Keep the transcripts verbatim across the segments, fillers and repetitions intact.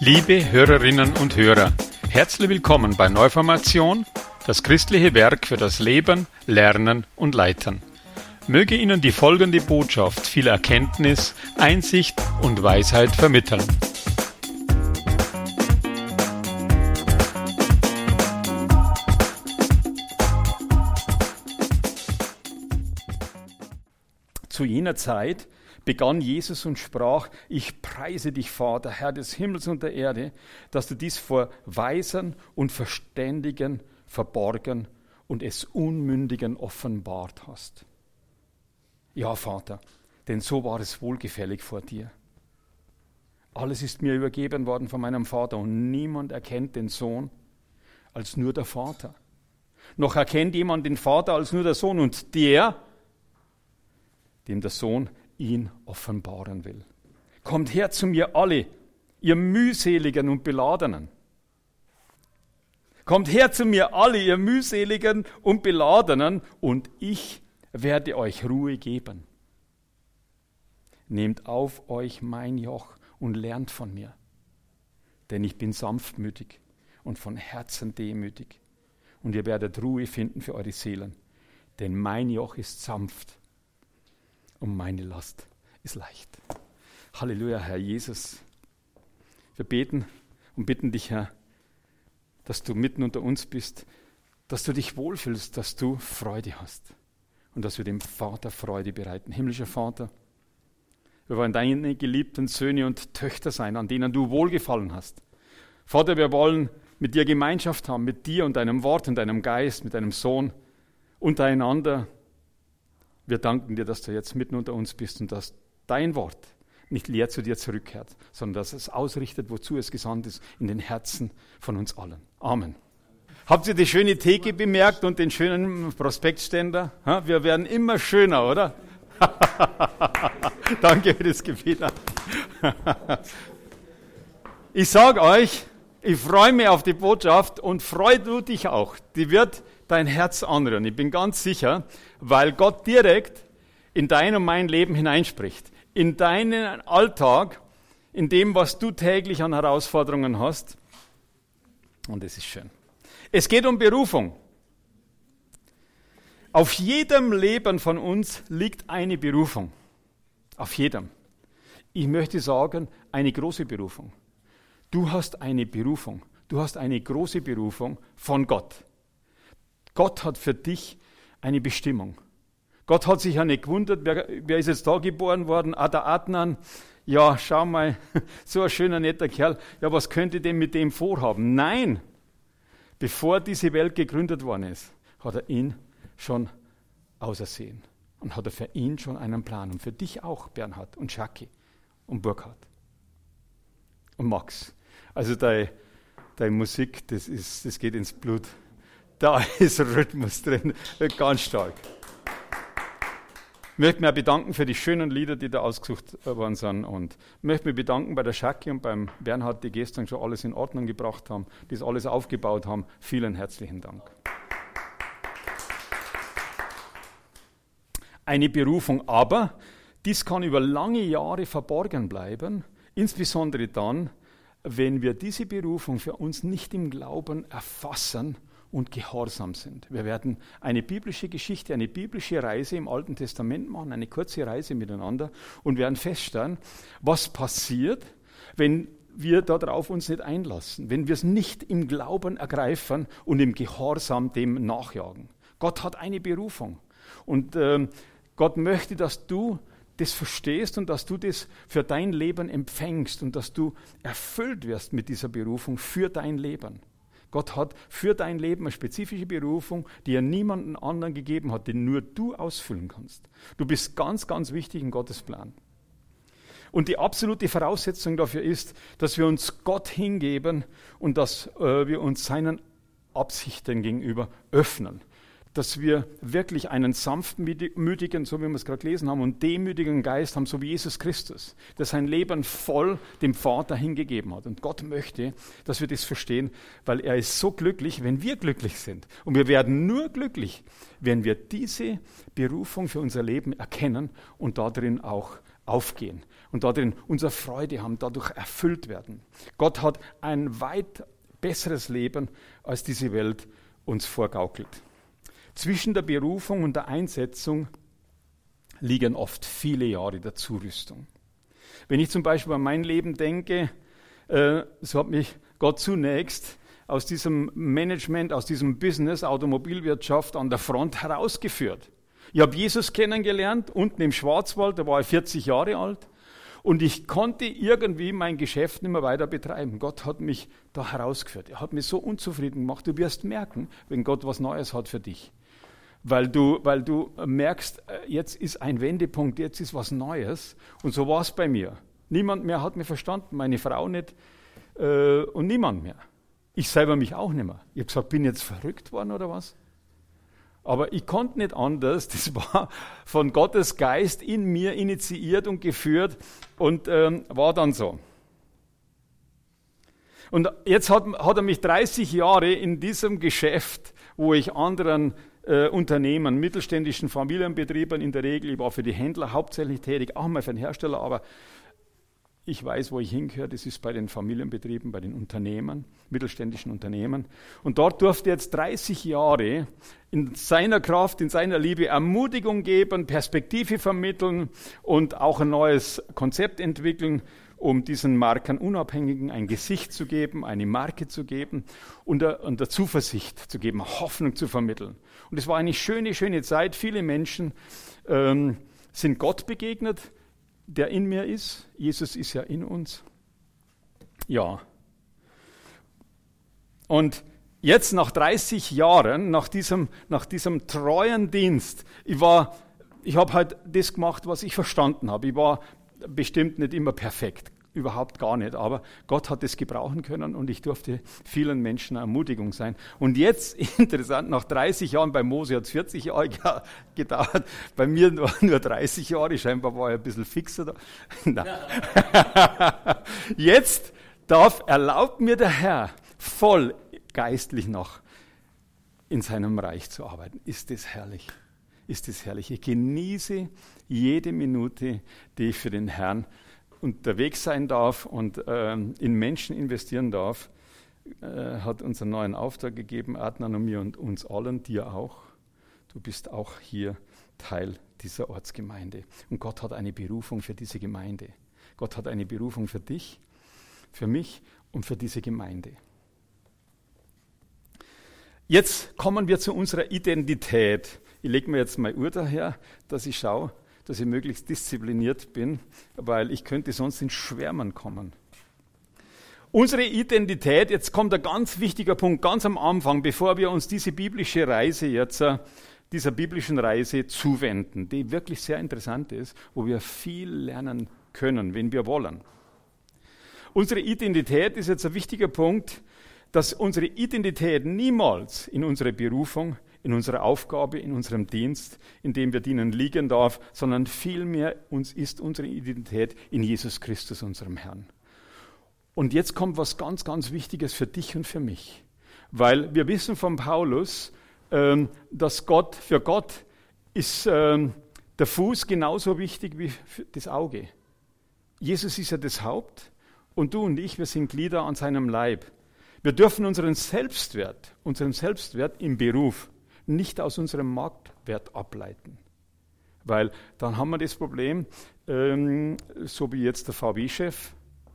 Liebe Hörerinnen und Hörer, herzlich willkommen bei Neuformation, das christliche Werk für das Leben, Lernen und Leiten. Möge Ihnen die folgende Botschaft viel Erkenntnis, Einsicht und Weisheit vermitteln. Zu jener Zeit begann Jesus und sprach: Ich preise dich, Vater, Herr des Himmels und der Erde, dass du dies vor Weisen und Verständigen verborgen und es Unmündigen offenbart hast. Ja, Vater, denn so war es wohlgefällig vor dir. Alles ist mir übergeben worden von meinem Vater und niemand erkennt den Sohn als nur der Vater. Noch erkennt jemand den Vater als nur der Sohn und der, dem der Sohn ihn offenbaren will. Kommt her zu mir alle, ihr mühseligen und Beladenen. Kommt her zu mir alle, ihr mühseligen und Beladenen, und ich werde euch Ruhe geben. Nehmt auf euch mein Joch und lernt von mir, denn ich bin sanftmütig und von Herzen demütig, und ihr werdet Ruhe finden für eure Seelen, denn mein Joch ist sanft und meine Last ist leicht. Halleluja, Herr Jesus. Wir beten und bitten dich, Herr, dass du mitten unter uns bist, dass du dich wohlfühlst, dass du Freude hast und dass wir dem Vater Freude bereiten. Himmlischer Vater, wir wollen deine geliebten Söhne und Töchter sein, an denen du wohlgefallen hast. Vater, wir wollen mit dir Gemeinschaft haben, mit dir und deinem Wort und deinem Geist, mit deinem Sohn untereinander. Wir danken dir, dass du jetzt mitten unter uns bist und dass dein Wort nicht leer zu dir zurückkehrt, sondern dass es ausrichtet, wozu es gesandt ist, in den Herzen von uns allen. Amen. Habt ihr die schöne Theke bemerkt und den schönen Prospektständer? Wir werden immer schöner, oder? Danke für das Gebet. Ich sage euch, ich freue mich auf die Botschaft und freu du dich auch. Die wird dein Herz anrühren. Ich bin ganz sicher, weil Gott direkt in dein und mein Leben hineinspricht. In deinen Alltag, in dem, was du täglich an Herausforderungen hast. Und es ist schön. Es geht um Berufung. Auf jedem Leben von uns liegt eine Berufung. Auf jedem. Ich möchte sagen, eine große Berufung. Du hast eine Berufung. Du hast eine große Berufung von Gott. Gott hat für dich eine Bestimmung. Gott hat sich ja nicht gewundert, wer, wer ist jetzt da geboren worden? Ah, der Adnan. Ja, schau mal, so ein schöner, netter Kerl. Ja, was könnte denn mit dem vorhaben? Nein, bevor diese Welt gegründet worden ist, hat er ihn schon ausersehen. Und hat er für ihn schon einen Plan. Und für dich auch, Bernhard und Schacki und Burkhard und Max. Also deine, deine Musik, das, ist, das geht ins Blut. Da ist Rhythmus drin, ganz stark. Ich möchte mich auch bedanken für die schönen Lieder, die da ausgesucht worden sind. Und ich möchte mich bedanken bei der Schacki und beim Bernhard, die gestern schon alles in Ordnung gebracht haben, die das alles aufgebaut haben. Vielen herzlichen Dank. Eine Berufung, aber dies kann über lange Jahre verborgen bleiben, insbesondere dann, wenn wir diese Berufung für uns nicht im Glauben erfassen und gehorsam sind. Wir werden eine biblische Geschichte, eine biblische Reise im Alten Testament machen, eine kurze Reise miteinander und werden feststellen, was passiert, wenn wir darauf uns nicht einlassen, wenn wir es nicht im Glauben ergreifen und im Gehorsam dem nachjagen. Gott hat eine Berufung und ähm, Gott möchte, dass du das verstehst und dass du das für dein Leben empfängst und dass du erfüllt wirst mit dieser Berufung für dein Leben. Gott hat für dein Leben eine spezifische Berufung, die er niemandem anderen gegeben hat, den nur du ausfüllen kannst. Du bist ganz, ganz wichtig in Gottes Plan. Und die absolute Voraussetzung dafür ist, dass wir uns Gott hingeben und dass äh, wir uns seinen Absichten gegenüber öffnen. Dass wir wirklich einen sanftmütigen, so wie wir es gerade gelesen haben, und demütigen Geist haben, so wie Jesus Christus, der sein Leben voll dem Vater hingegeben hat. Und Gott möchte, dass wir das verstehen, weil er ist so glücklich, wenn wir glücklich sind. Und wir werden nur glücklich, wenn wir diese Berufung für unser Leben erkennen und darin auch aufgehen und darin unsere Freude haben, dadurch erfüllt werden. Gott hat ein weit besseres Leben, als diese Welt uns vorgaukelt. Zwischen der Berufung und der Einsetzung liegen oft viele Jahre der Zurüstung. Wenn ich zum Beispiel an mein Leben denke, äh, so hat mich Gott zunächst aus diesem Management, aus diesem Business, Automobilwirtschaft an der Front herausgeführt. Ich habe Jesus kennengelernt, unten im Schwarzwald, da war ich vierzig Jahre alt. Und ich konnte irgendwie mein Geschäft nicht mehr weiter betreiben. Gott hat mich da herausgeführt. Er hat mich so unzufrieden gemacht. Du wirst merken, wenn Gott was Neues hat für dich. Weil du, weil du merkst, jetzt ist ein Wendepunkt, jetzt ist was Neues. Und so war es bei mir. Niemand mehr hat mich verstanden, meine Frau nicht äh, und niemand mehr. Ich selber mich auch nicht mehr. Ich habe gesagt, bin ich jetzt verrückt worden oder was? Aber ich konnte nicht anders, das war von Gottes Geist in mir initiiert und geführt und ähm, war dann so. Und jetzt hat, hat er mich dreißig Jahre in diesem Geschäft, wo ich anderen äh, Unternehmen, mittelständischen Familienbetrieben in der Regel, ich war für die Händler hauptsächlich tätig, auch mal für den Hersteller, aber ich weiß, wo ich hingehöre, das ist bei den Familienbetrieben, bei den Unternehmen, mittelständischen Unternehmen. Und dort durfte jetzt dreißig Jahre in seiner Kraft, in seiner Liebe Ermutigung geben, Perspektive vermitteln und auch ein neues Konzept entwickeln, um diesen Markenunabhängigen ein Gesicht zu geben, eine Marke zu geben und der Zuversicht zu geben, Hoffnung zu vermitteln. Und es war eine schöne, schöne Zeit. Viele Menschen ähm, sind Gott begegnet, der in mir ist. Jesus ist ja in uns. Ja. Und jetzt nach dreißig Jahren, nach diesem, nach diesem treuen Dienst, ich war, ich habe halt das gemacht, was ich verstanden habe. Ich war bestimmt nicht immer perfekt, überhaupt gar nicht, aber Gott hat es gebrauchen können und ich durfte vielen Menschen eine Ermutigung sein. Und jetzt, interessant, nach dreißig Jahren, bei Mose hat es vierzig Jahre gedauert, bei mir nur, nur dreißig Jahre, scheinbar war ich ein bisschen fixer da. Jetzt darf, erlaubt mir der Herr, voll geistlich noch in seinem Reich zu arbeiten. Ist das herrlich? Ist das herrlich? Ich genieße jede Minute, die ich für den Herrn unterwegs sein darf und ähm, in Menschen investieren darf, äh, hat uns einen neuen Auftrag gegeben, Adnan und mir und uns allen, dir auch. Du bist auch hier Teil dieser Ortsgemeinde. Und Gott hat eine Berufung für diese Gemeinde. Gott hat eine Berufung für dich, für mich und für diese Gemeinde. Jetzt kommen wir zu unserer Identität. Ich lege mir jetzt meine Uhr daher, dass ich schaue, dass ich möglichst diszipliniert bin, weil ich könnte sonst ins Schwärmen kommen. Unsere Identität, jetzt kommt ein ganz wichtiger Punkt, ganz am Anfang, bevor wir uns diese biblische Reise jetzt, dieser biblischen Reise zuwenden, die wirklich sehr interessant ist, wo wir viel lernen können, wenn wir wollen. Unsere Identität ist jetzt ein wichtiger Punkt, dass unsere Identität niemals in unsere Berufung, in unserer Aufgabe, in unserem Dienst, in dem wir dienen, liegen darf, sondern vielmehr uns ist unsere Identität in Jesus Christus, unserem Herrn. Und jetzt kommt was ganz, ganz Wichtiges für dich und für mich. Weil wir wissen von Paulus, ähm, dass Gott, für Gott ist ähm, der Fuß genauso wichtig wie das Auge. Jesus ist ja das Haupt und du und ich, wir sind Glieder an seinem Leib. Wir dürfen unseren Selbstwert, unseren Selbstwert im Beruf nicht aus unserem Marktwert ableiten. Weil dann haben wir das Problem, ähm, so wie jetzt der V W-Chef,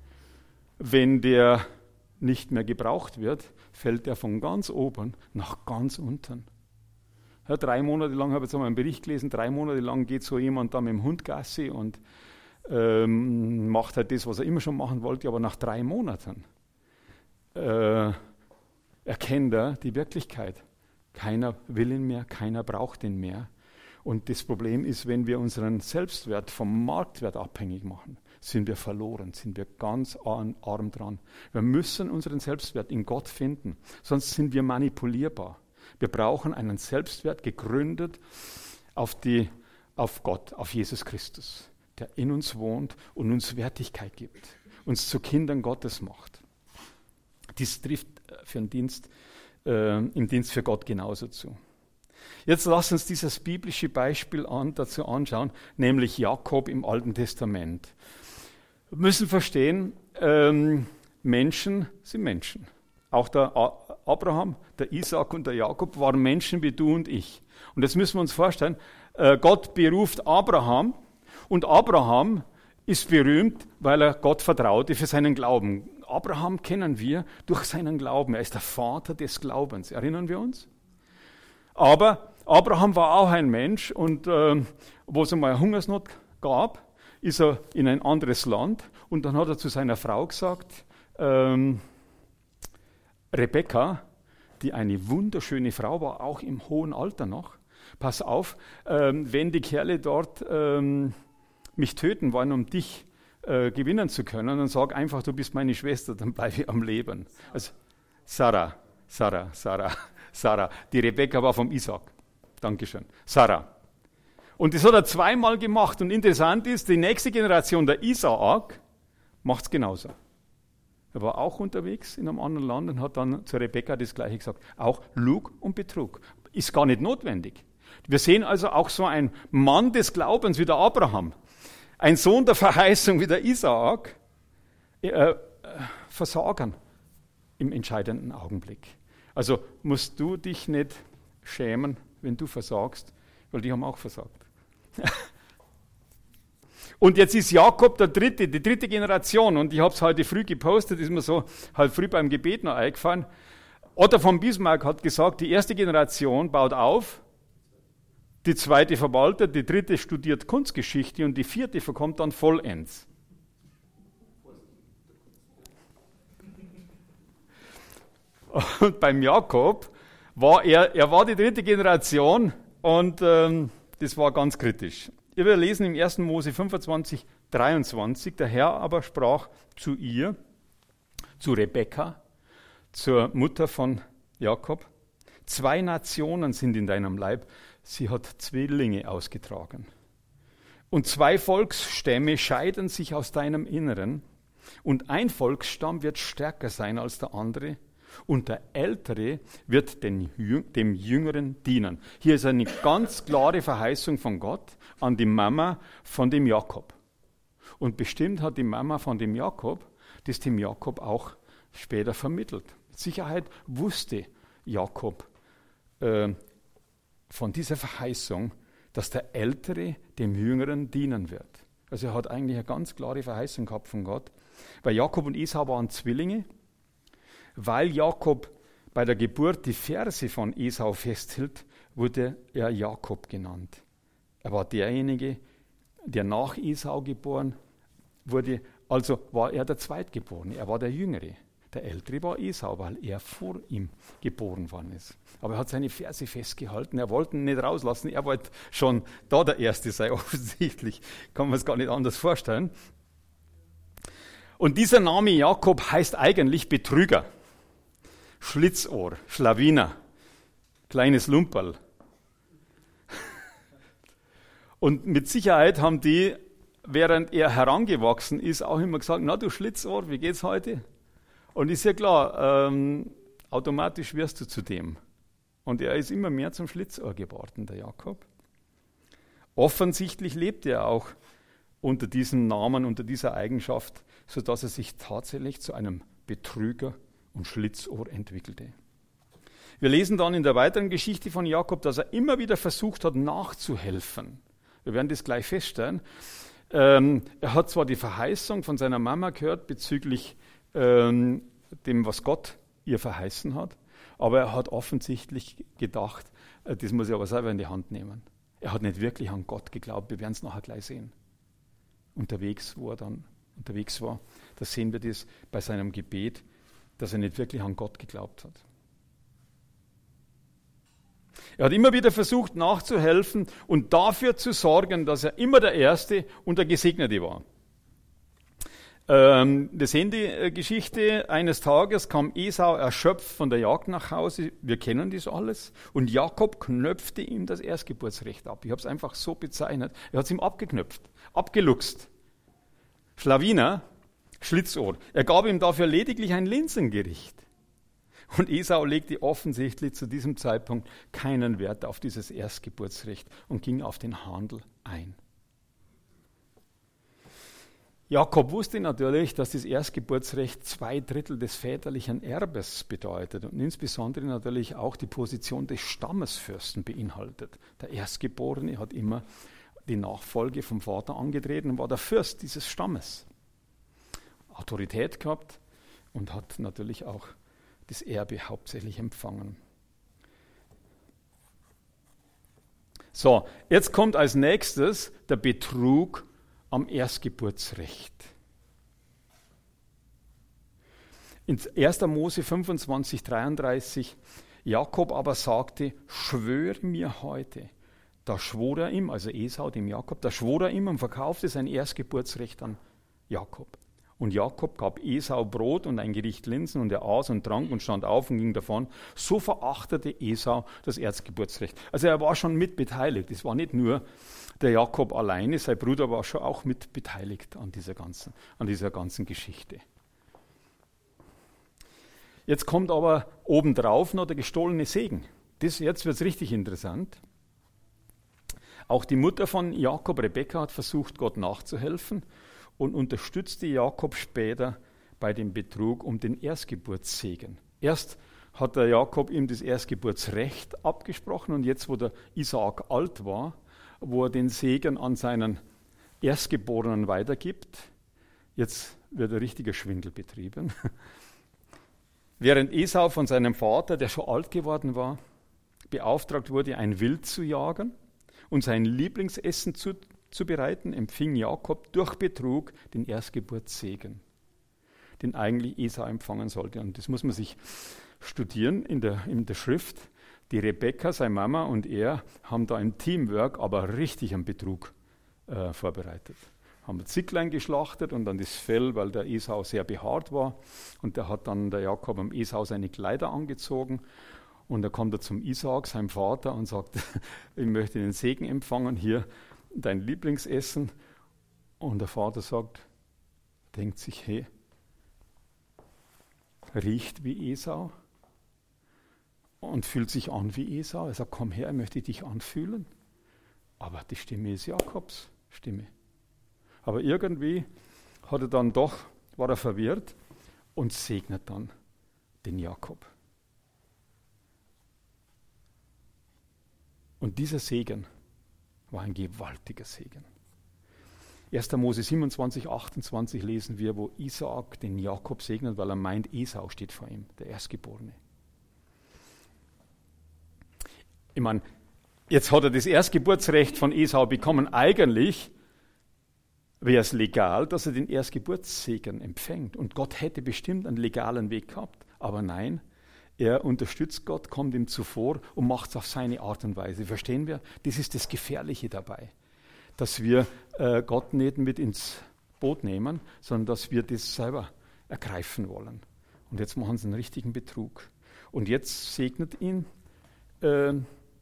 wenn der nicht mehr gebraucht wird, fällt er von ganz oben nach ganz unten. Ja, drei Monate lang, habe ich jetzt einmal einen Bericht gelesen, drei Monate lang geht so jemand da mit dem Hund Gassi und ähm, macht halt das, was er immer schon machen wollte, aber nach drei Monaten äh, erkennt er die Wirklichkeit. Keiner will ihn mehr, keiner braucht ihn mehr. Und das Problem ist, wenn wir unseren Selbstwert vom Marktwert abhängig machen, sind wir verloren, sind wir ganz arm, arm dran. Wir müssen unseren Selbstwert in Gott finden, sonst sind wir manipulierbar. Wir brauchen einen Selbstwert gegründet auf, die, auf Gott, auf Jesus Christus, der in uns wohnt und uns Wertigkeit gibt, uns zu Kindern Gottes macht. Dies trifft für den Dienst, äh, im Dienst für Gott genauso zu. Jetzt lass uns dieses biblische Beispiel an, dazu anschauen, nämlich Jakob im Alten Testament. Wir müssen verstehen, ähm, Menschen sind Menschen. Auch der Abraham, der Isaak und der Jakob waren Menschen wie du und ich. Und jetzt müssen wir uns vorstellen, äh, Gott beruft Abraham und Abraham ist berühmt, weil er Gott vertraute für seinen Glauben. Abraham kennen wir durch seinen Glauben. Er ist der Vater des Glaubens. Erinnern wir uns? Aber Abraham war auch ein Mensch und äh, wo es einmal Hungersnot gab, ist er in ein anderes Land und dann hat er zu seiner Frau gesagt, ähm, Rebekka, die eine wunderschöne Frau war, auch im hohen Alter noch, pass auf, ähm, wenn die Kerle dort ähm, mich töten wollen, um dich äh, gewinnen zu können, dann sag einfach, du bist meine Schwester, dann bleibe ich am Leben. Also, Sarah, Sarah, Sarah, Sarah. Die Rebekka war vom Isaak. Dankeschön. Sarah. Und das hat er zweimal gemacht. Und interessant ist, die nächste Generation, der Isaak, macht es genauso. Er war auch unterwegs in einem anderen Land und hat dann zu Rebekka das Gleiche gesagt. Auch Lug und Betrug. Ist gar nicht notwendig. Wir sehen also auch so einen Mann des Glaubens wie der Abraham, ein Sohn der Verheißung wie der Isaak, äh, versagen im entscheidenden Augenblick. Also musst du dich nicht schämen, wenn du versagst, weil die haben auch versagt. Und jetzt ist Jakob der dritte, die dritte Generation und ich habe es heute früh gepostet, ist mir so halb früh beim Gebet noch eingefallen. Otto von Bismarck hat gesagt, die erste Generation baut auf, die zweite verwaltet, die dritte studiert Kunstgeschichte und die vierte verkommt dann vollends. Und beim Jakob war er, er war die dritte Generation und ähm, das war ganz kritisch. Wir lesen im ersten Mose fünfundzwanzig, dreiundzwanzig, der Herr aber sprach zu ihr, zu Rebekka, zur Mutter von Jakob, zwei Nationen sind in deinem Leib, sie hat Zwillinge ausgetragen. Und zwei Volksstämme scheiden sich aus deinem Inneren und ein Volksstamm wird stärker sein als der andere und der Ältere wird den, dem Jüngeren dienen. Hier ist eine ganz klare Verheißung von Gott an die Mama von dem Jakob. Und bestimmt hat die Mama von dem Jakob das dem Jakob auch später vermittelt. Mit Sicherheit wusste Jakob äh, von dieser Verheißung, dass der Ältere dem Jüngeren dienen wird. Also er hat eigentlich eine ganz klare Verheißung gehabt von Gott. Weil Jakob und Esau waren Zwillinge, weil Jakob bei der Geburt die Verse von Esau festhielt, wurde er Jakob genannt. Er war derjenige, der nach Esau geboren wurde, also war er der Zweitgeborene, er war der Jüngere. Der Ältere war Esau, weil er vor ihm geboren worden ist. Aber er hat seine Verse festgehalten, er wollte ihn nicht rauslassen, er wollte schon da der Erste sein, offensichtlich. Kann man es gar nicht anders vorstellen. Und dieser Name Jakob heißt eigentlich Betrüger, Schlitzohr, Schlawiner, kleines Lumperl. Und mit Sicherheit haben die, während er herangewachsen ist, auch immer gesagt, na du Schlitzohr, wie geht's heute? Und ist ja klar, ähm, automatisch wirst du zu dem. Und er ist immer mehr zum Schlitzohr geworden, der Jakob. Offensichtlich lebt er auch unter diesem Namen, unter dieser Eigenschaft, sodass er sich tatsächlich zu einem Betrüger und Schlitzohr entwickelte. Wir lesen dann in der weiteren Geschichte von Jakob, dass er immer wieder versucht hat, nachzuhelfen. Wir werden das gleich feststellen. Ähm, er hat zwar die Verheißung von seiner Mama gehört bezüglich ähm, dem, was Gott ihr verheißen hat, aber er hat offensichtlich gedacht, äh, das muss ich aber selber in die Hand nehmen. Er hat nicht wirklich an Gott geglaubt, wir werden es nachher gleich sehen. Unterwegs, wo er dann unterwegs war, da sehen wir das bei seinem Gebet, dass er nicht wirklich an Gott geglaubt hat. Er hat immer wieder versucht nachzuhelfen und dafür zu sorgen, dass er immer der Erste und der Gesegnete war. Ähm, wir sehen die äh, Geschichte, eines Tages kam Esau erschöpft von der Jagd nach Hause, wir kennen das alles, und Jakob knöpfte ihm das Erstgeburtsrecht ab. Ich habe es einfach so bezeichnet, er hat es ihm abgeknöpft, abgeluchst. Schlawiner, Schlitzohr. Er gab ihm dafür lediglich ein Linsengericht. Und Esau legte offensichtlich zu diesem Zeitpunkt keinen Wert auf dieses Erstgeburtsrecht und ging auf den Handel ein. Jakob wusste natürlich, dass das Erstgeburtsrecht zwei Drittel des väterlichen Erbes bedeutet und insbesondere natürlich auch die Position des Stammesfürsten beinhaltet. Der Erstgeborene hat immer die Nachfolge vom Vater angetreten und war der Fürst dieses Stammes. Autorität gehabt und hat natürlich auch das Erbe hauptsächlich empfangen. So, jetzt kommt als nächstes der Betrug am Erstgeburtsrecht. In erster Mose fünfundzwanzig, dreiunddreißig, Jakob aber sagte, schwöre mir heute. Da schwor er ihm, also Esau, dem Jakob, da schwor er ihm und verkaufte sein Erstgeburtsrecht an Jakob. Und Jakob gab Esau Brot und ein Gericht Linsen und er aß und trank und stand auf und ging davon. So verachtete Esau das Erstgeburtsrecht. Also er war schon mit beteiligt. Es war nicht nur der Jakob alleine, sein Bruder war schon auch mit beteiligt an dieser ganzen, an dieser ganzen Geschichte. Jetzt kommt aber obendrauf noch der gestohlene Segen. Das, jetzt wird es richtig interessant. Auch die Mutter von Jakob, Rebekka, hat versucht, Gott nachzuhelfen und unterstützte Jakob später bei dem Betrug um den Erstgeburtssegen. Erst hat der Jakob ihm das Erstgeburtsrecht abgesprochen und jetzt, wo der Isaak alt war, wo er den Segen an seinen Erstgeborenen weitergibt, jetzt wird ein richtiger Schwindel betrieben. Während Esau von seinem Vater, der schon alt geworden war, beauftragt wurde, ein Wild zu jagen und sein Lieblingsessen zu, zu bereiten, empfing Jakob durch Betrug den Erstgeburtssegen, den eigentlich Esau empfangen sollte. Und das muss man sich studieren in der, in der Schrift. Die Rebekka, seine Mama und er haben da im Teamwork aber richtig einen Betrug äh, vorbereitet. Haben ein Zicklein geschlachtet und dann das Fell, weil der Esau sehr behaart war. Und da hat dann der Jakob am Esau seine Kleider angezogen. Und da kommt er zum Isaak, seinem Vater, und sagt, ich möchte den Segen empfangen, hier dein Lieblingsessen. Und der Vater sagt, denkt sich, hey, riecht wie Esau und fühlt sich an wie Esau. Er sagt, komm her, ich möchte dich anfühlen. Aber die Stimme ist Jakobs Stimme. Aber irgendwie hat er dann doch, war er verwirrt und segnet dann den Jakob. Und dieser Segen war ein gewaltiger Segen. erster Mose siebenundzwanzig, achtundzwanzig lesen wir, wo Isaak den Jakob segnet, weil er meint, Esau steht vor ihm, der Erstgeborene. Ich meine, jetzt hat er das Erstgeburtsrecht von Esau bekommen. Eigentlich wäre es legal, dass er den Erstgeburtssegen empfängt. Und Gott hätte bestimmt einen legalen Weg gehabt. Aber nein, er unterstützt Gott, kommt ihm zuvor und macht es auf seine Art und Weise. Verstehen wir? Das ist das Gefährliche dabei. Dass wir äh, Gott nicht mit ins Boot nehmen, sondern dass wir das selber ergreifen wollen. Und jetzt machen sie einen richtigen Betrug. Und jetzt segnet ihn äh,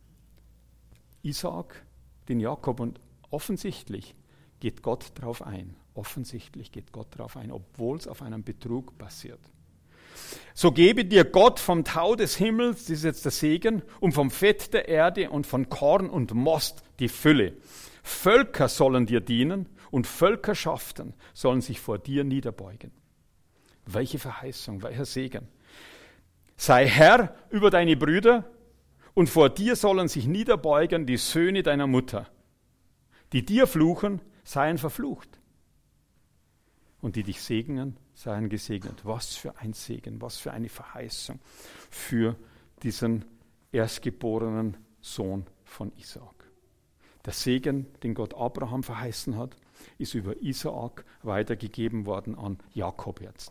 Isaak, den Jakob, und offensichtlich geht Gott darauf ein. Offensichtlich geht Gott darauf ein, obwohl es auf einem Betrug basiert. So gebe dir Gott vom Tau des Himmels, das ist jetzt der Segen, und vom Fett der Erde und von Korn und Most die Fülle. Völker sollen dir dienen und Völkerschaften sollen sich vor dir niederbeugen. Welche Verheißung, welcher Segen. Sei Herr über deine Brüder und vor dir sollen sich niederbeugen die Söhne deiner Mutter. Die dir fluchen, seien verflucht. Und die dich segnen, seien gesegnet. Was für ein Segen, was für eine Verheißung für diesen erstgeborenen Sohn von Isaak. Der Segen, den Gott Abraham verheißen hat, ist über Isaak weitergegeben worden an Jakob jetzt.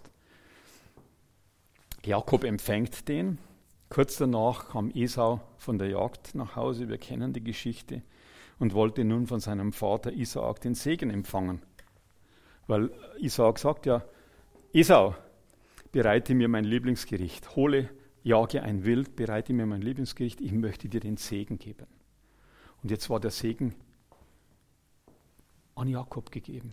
Jakob empfängt den. Kurz danach kam Esau von der Jagd nach Hause, wir kennen die Geschichte, und wollte nun von seinem Vater Isaak den Segen empfangen. Weil Isaak sagt ja, Esau, bereite mir mein Lieblingsgericht, hole, jage ein Wild, bereite mir mein Lieblingsgericht, ich möchte dir den Segen geben. Und jetzt war der Segen an Jakob gegeben.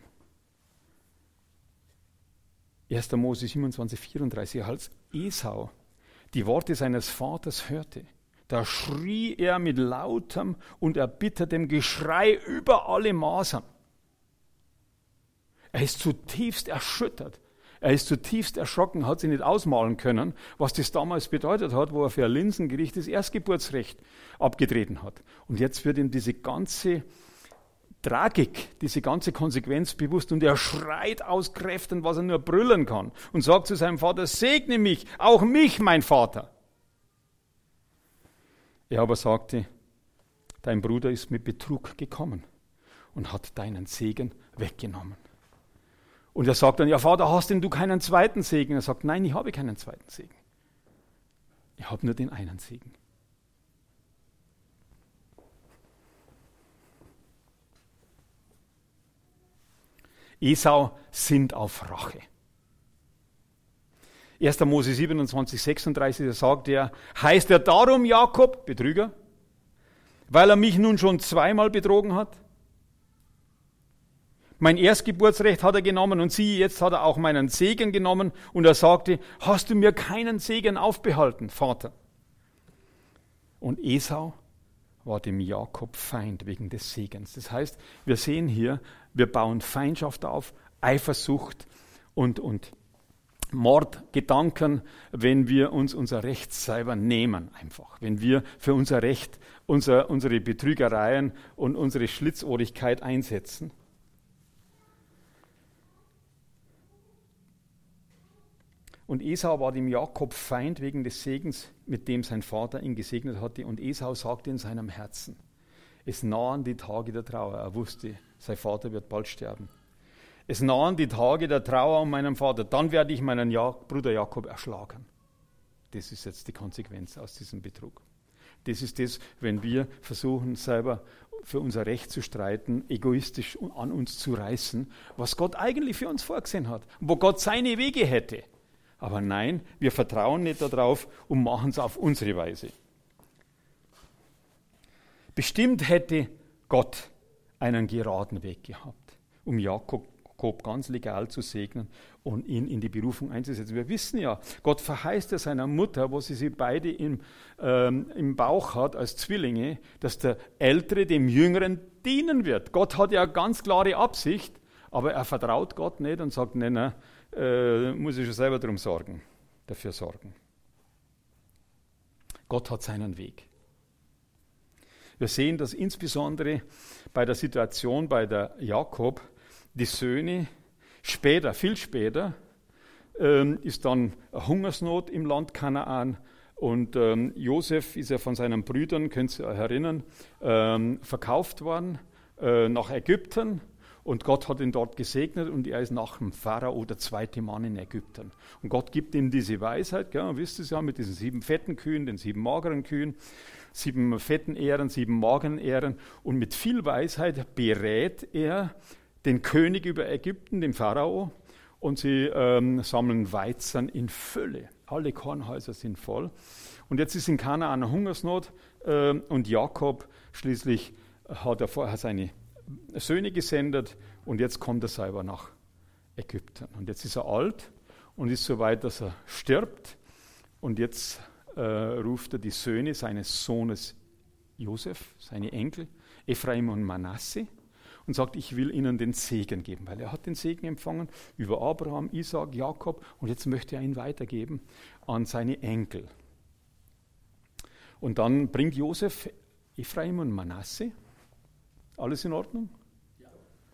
erster Mose siebenundzwanzig, vierunddreißig, als Esau die Worte seines Vaters hörte, da schrie er mit lautem und erbittertem Geschrei über alle Maßen. Er ist zutiefst erschüttert. Er ist zutiefst erschrocken, hat sich nicht ausmalen können, was das damals bedeutet hat, wo er für ein Linsengericht das Erstgeburtsrecht abgetreten hat. Und jetzt wird ihm diese ganze Tragik, diese ganze Konsequenz bewusst und er schreit aus Kräften, was er nur brüllen kann und sagt zu seinem Vater, segne mich, auch mich, mein Vater. Er aber sagte, dein Bruder ist mit Betrug gekommen und hat deinen Segen weggenommen. Und er sagt dann, ja Vater, hast denn du keinen zweiten Segen? Er sagt, nein, ich habe keinen zweiten Segen. Ich habe nur den einen Segen. Esau sinnt auf Rache. erster Mose siebenundzwanzig, sechsunddreißig, da sagt er, heißt er darum Jakob, Betrüger, weil er mich nun schon zweimal betrogen hat? Mein Erstgeburtsrecht hat er genommen und siehe, jetzt hat er auch meinen Segen genommen und er sagte, hast du mir keinen Segen aufbehalten, Vater? Und Esau war dem Jakob Feind wegen des Segens. Das heißt, wir sehen hier, wir bauen Feindschaft auf, Eifersucht und, und Mordgedanken, wenn wir uns unser Recht selber nehmen, einfach. Wenn wir für unser Recht unser, unsere Betrügereien und unsere Schlitzohrigkeit einsetzen. Und Esau war dem Jakob Feind wegen des Segens, mit dem sein Vater ihn gesegnet hatte. Und Esau sagte in seinem Herzen, es nahen die Tage der Trauer. Er wusste, sein Vater wird bald sterben. Es nahen die Tage der Trauer um meinen Vater. Dann werde ich meinen ja- Bruder Jakob erschlagen. Das ist jetzt die Konsequenz aus diesem Betrug. Das ist das, wenn wir versuchen, selber für unser Recht zu streiten, egoistisch an uns zu reißen, was Gott eigentlich für uns vorgesehen hat, wo Gott seine Wege hätte. Aber nein, wir vertrauen nicht darauf und machen es auf unsere Weise. Bestimmt hätte Gott einen geraden Weg gehabt, um Jakob ganz legal zu segnen und ihn in die Berufung einzusetzen. Wir wissen ja, Gott verheißt ja seiner Mutter, wo sie sie beide im, ähm, im Bauch hat als Zwillinge, dass der Ältere dem Jüngeren dienen wird. Gott hat ja eine ganz klare Absicht, aber er vertraut Gott nicht und sagt, nein, nein, äh, muss ich schon selber drum sorgen, dafür sorgen. Gott hat seinen Weg. Wir sehen, dass insbesondere bei der Situation bei der Jakob die Söhne später, viel später, ähm, ist dann eine Hungersnot im Land Kanaan und ähm, Josef ist ja von seinen Brüdern, könnt ihr euch erinnern, ähm, verkauft worden äh, nach Ägypten und Gott hat ihn dort gesegnet und er ist nach dem Pharao der zweite Mann in Ägypten. Und Gott gibt ihm diese Weisheit, gell, ihr wisst es ja, mit diesen sieben fetten Kühen, den sieben mageren Kühen, sieben fetten Ähren, sieben mageren Ähren und mit viel Weisheit berät er den König über Ägypten, den Pharao, und sie ähm, sammeln Weizen in Fülle. Alle Kornhäuser sind voll. Und jetzt ist in Kanaan eine Hungersnot äh, und Jakob schließlich hat er vorher seine Söhne gesendet und jetzt kommt er selber nach Ägypten. Und jetzt ist er alt und ist so weit, dass er stirbt. Und jetzt äh, ruft er die Söhne seines Sohnes Josef, seine Enkel, Ephraim und Manasse, und sagt, ich will ihnen den Segen geben, weil er hat den Segen empfangen über Abraham, Isaac, Jakob und jetzt möchte er ihn weitergeben an seine Enkel. Und dann bringt Josef Ephraim und Manasse. Alles in Ordnung? Ja.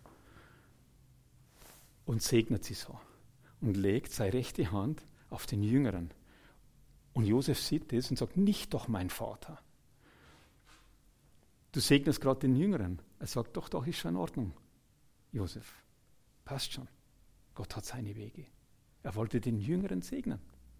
Und segnet sie so und legt seine rechte Hand auf den Jüngeren. Und Josef sieht das und sagt, nicht doch mein Vater. Du segnest gerade den Jüngeren. Er sagt, doch, doch, ist schon in Ordnung, Josef. Passt schon. Gott hat seine Wege. Er wollte den Jüngeren segnen.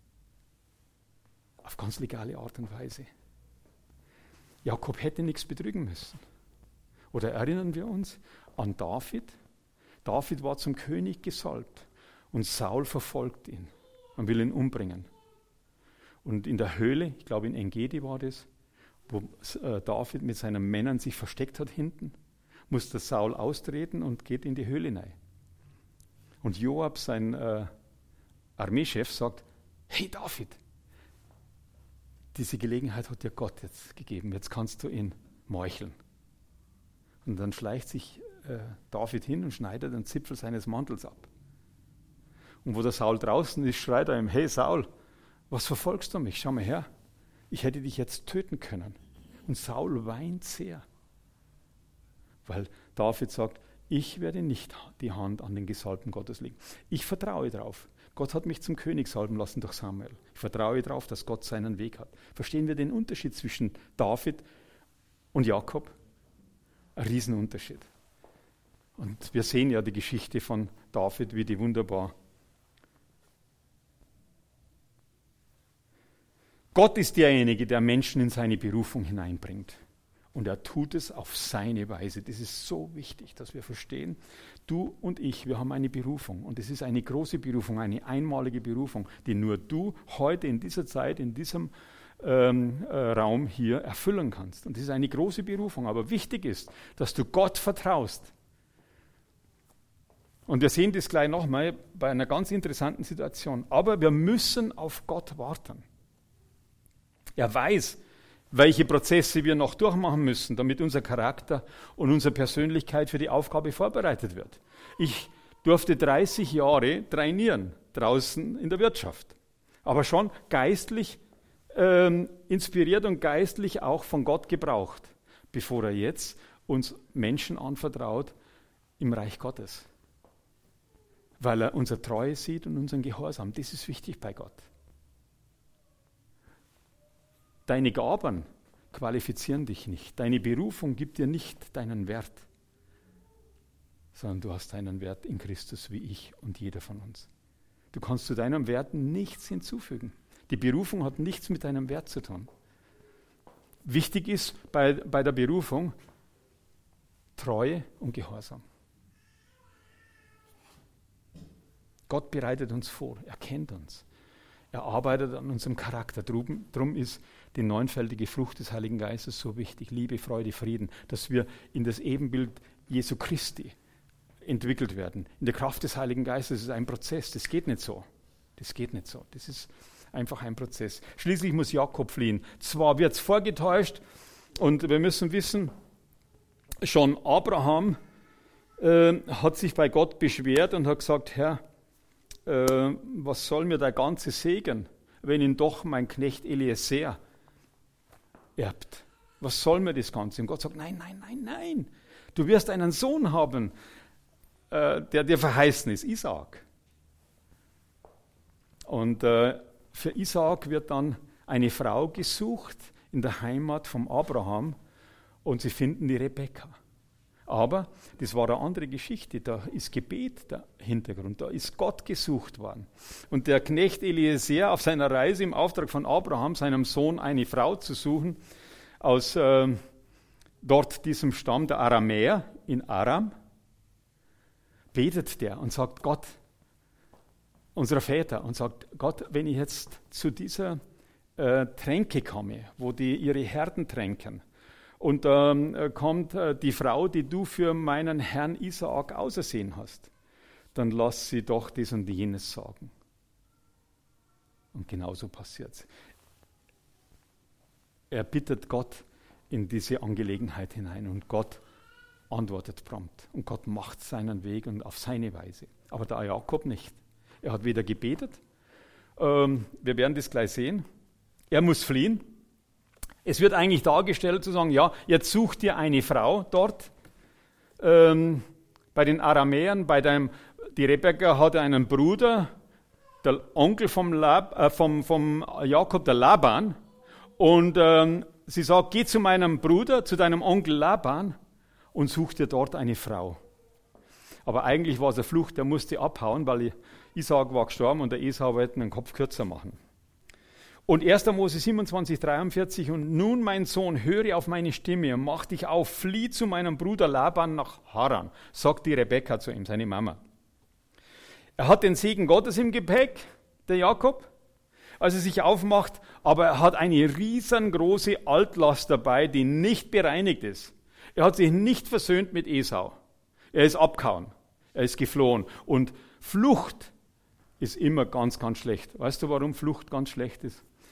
Auf ganz legale Art und Weise. Jakob hätte nichts betrügen müssen. Oder erinnern wir uns an David? David war zum König gesalbt und Saul verfolgt ihn und will ihn umbringen. Und in der Höhle, ich glaube in En-Gedi war das, wo David mit seinen Männern sich versteckt hat hinten, muss der Saul austreten und geht in die Höhle rein. Und Joab, sein äh, Armeechef, sagt, hey David, diese Gelegenheit hat dir Gott jetzt gegeben. Jetzt kannst du ihn meucheln. Und dann schleicht sich äh, David hin und schneidet den Zipfel seines Mantels ab. Und wo der Saul draußen ist, schreit er ihm, hey Saul, was verfolgst du mich? Schau mal her, ich hätte dich jetzt töten können. Und Saul weint sehr, weil David sagt, ich werde nicht die Hand an den Gesalbten Gottes legen. Ich vertraue darauf. Gott hat mich zum König salben lassen durch Samuel. Ich vertraue darauf, dass Gott seinen Weg hat. Verstehen wir den Unterschied zwischen David und Jakob? Ein Riesenunterschied. Und wir sehen ja die Geschichte von David, wie die wunderbar. Gott ist derjenige, der Menschen in seine Berufung hineinbringt. Und er tut es auf seine Weise. Das ist so wichtig, dass wir verstehen, du und ich, wir haben eine Berufung. Und es ist eine große Berufung, eine einmalige Berufung, die nur du heute in dieser Zeit, in diesem ähm, äh, Raum hier erfüllen kannst. Und das ist eine große Berufung. Aber wichtig ist, dass du Gott vertraust. Und wir sehen das gleich nochmal bei einer ganz interessanten Situation. Aber wir müssen auf Gott warten. Er weiß, welche Prozesse wir noch durchmachen müssen, damit unser Charakter und unsere Persönlichkeit für die Aufgabe vorbereitet wird. Ich durfte dreißig Jahre trainieren, draußen in der Wirtschaft, aber schon geistlich ähm, inspiriert und geistlich auch von Gott gebraucht, bevor er jetzt uns Menschen anvertraut im Reich Gottes. Weil er unsere Treue sieht und unseren Gehorsam. Das ist wichtig bei Gott. Deine Gaben qualifizieren dich nicht. Deine Berufung gibt dir nicht deinen Wert, sondern du hast deinen Wert in Christus wie ich und jeder von uns. Du kannst zu deinem Wert nichts hinzufügen. Die Berufung hat nichts mit deinem Wert zu tun. Wichtig ist bei, bei der Berufung Treue und Gehorsam. Gott bereitet uns vor, er kennt uns. Er arbeitet an unserem Charakter. Drum, drum ist die neunfältige Frucht des Heiligen Geistes so wichtig. Liebe, Freude, Frieden. Dass wir in das Ebenbild Jesu Christi entwickelt werden. In der Kraft des Heiligen Geistes ist es ein Prozess. Das geht nicht so. Das geht nicht so. Das ist einfach ein Prozess. Schließlich muss Jakob fliehen. Zwar wird es vorgetäuscht und wir müssen wissen, schon Abraham äh, hat sich bei Gott beschwert und hat gesagt, Herr, Äh, was soll mir der ganze Segen, wenn ihn doch mein Knecht Eliezer erbt? Was soll mir das Ganze? Und Gott sagt, nein, nein, nein, nein. Du wirst einen Sohn haben, äh, der dir verheißen ist, Isaak. Und äh, für Isaak wird dann eine Frau gesucht in der Heimat von Abraham und sie finden die Rebekka. Aber das war eine andere Geschichte, da ist Gebet der Hintergrund, da ist Gott gesucht worden. Und der Knecht Eliezer auf seiner Reise im Auftrag von Abraham, seinem Sohn, eine Frau zu suchen, aus äh, dort diesem Stamm der Aramäer in Aram, betet der und sagt, Gott, unserer Väter, und sagt, Gott, wenn ich jetzt zu dieser äh, Tränke komme, wo die ihre Herden tränken, und dann ähm, kommt äh, die Frau, die du für meinen Herrn Isaak ausersehen hast. Dann lass sie doch das und jenes sagen. Und genauso passiert es. Er bittet Gott in diese Angelegenheit hinein und Gott antwortet prompt. Und Gott macht seinen Weg und auf seine Weise. Aber der Jakob nicht. Er hat weder gebetet, ähm, wir werden das gleich sehen, er muss fliehen. Es wird eigentlich dargestellt zu sagen, ja, jetzt such dir eine Frau dort, ähm, bei den Aramäern, bei deinem, die Rebekka hatte einen Bruder, der Onkel vom, Lab, äh, vom, vom Jakob, der Laban, und ähm, sie sagt, geh zu meinem Bruder, zu deinem Onkel Laban und such dir dort eine Frau. Aber eigentlich war es eine Flucht, der musste abhauen, weil Isaak war gestorben und der Esau wollte den Kopf kürzer machen. Und erster Mose siebenundzwanzig, dreiundvierzig, und nun, mein Sohn, höre auf meine Stimme und mach dich auf, flieh zu meinem Bruder Laban nach Haran, sagt die Rebekka zu ihm, seine Mama. Er hat den Segen Gottes im Gepäck, der Jakob, als er sich aufmacht, aber er hat eine riesengroße Altlast dabei, die nicht bereinigt ist. Er hat sich nicht versöhnt mit Esau. Er ist abgehauen, er ist geflohen. Und Flucht ist immer ganz, ganz schlecht. Weißt du, warum Flucht ganz schlecht ist?